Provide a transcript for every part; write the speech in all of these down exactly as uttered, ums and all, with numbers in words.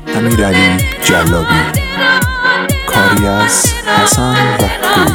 امیرعلی جلابی، کاری از حسن وحدوی.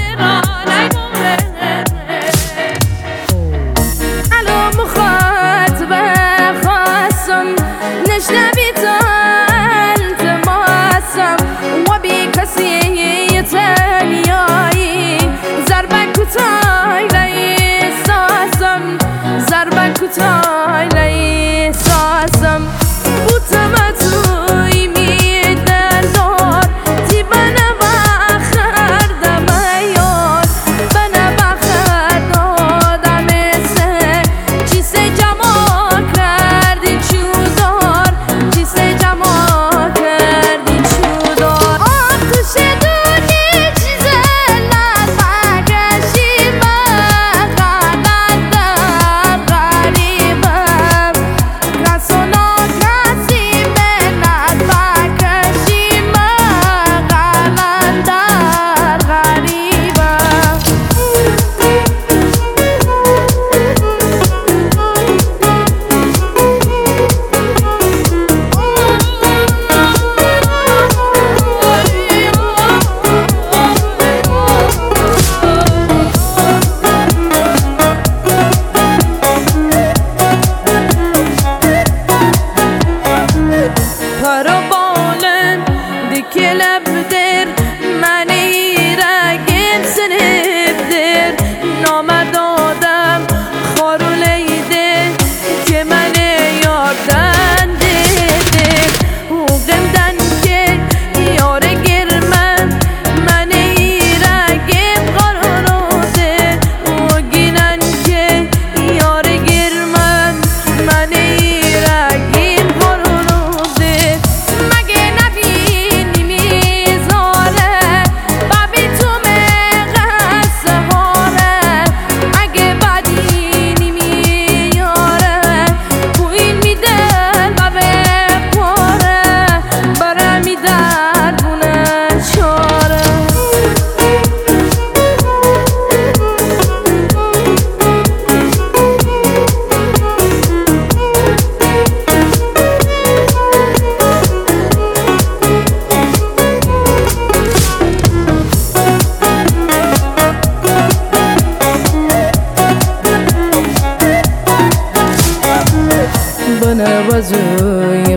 بنوازوی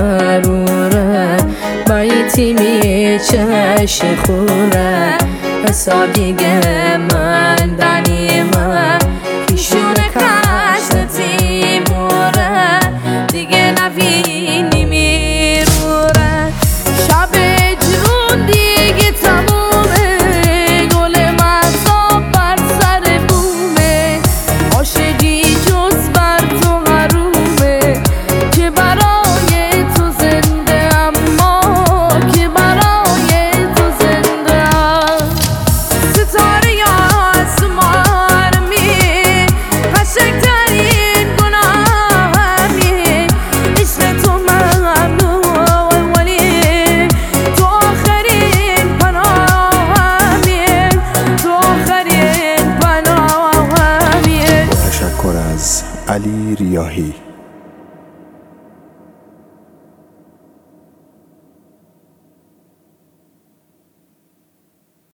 قروره بایتی میچش خوره حساب دیگه من دنیمه پیشونه کشتی موره دیگه نبینی میروره شب جون دیگه تمومه گل مصاب بر سر بومه عاشقی جز بر تو حرومه که برای تو زنده اما که برای تو زنده ستاره آسمان می قشنگترین گناه می عشق تو ممنوع ولی تو آخرین پناه می تو آخرین پناه می. تشکر از علی ریاحی.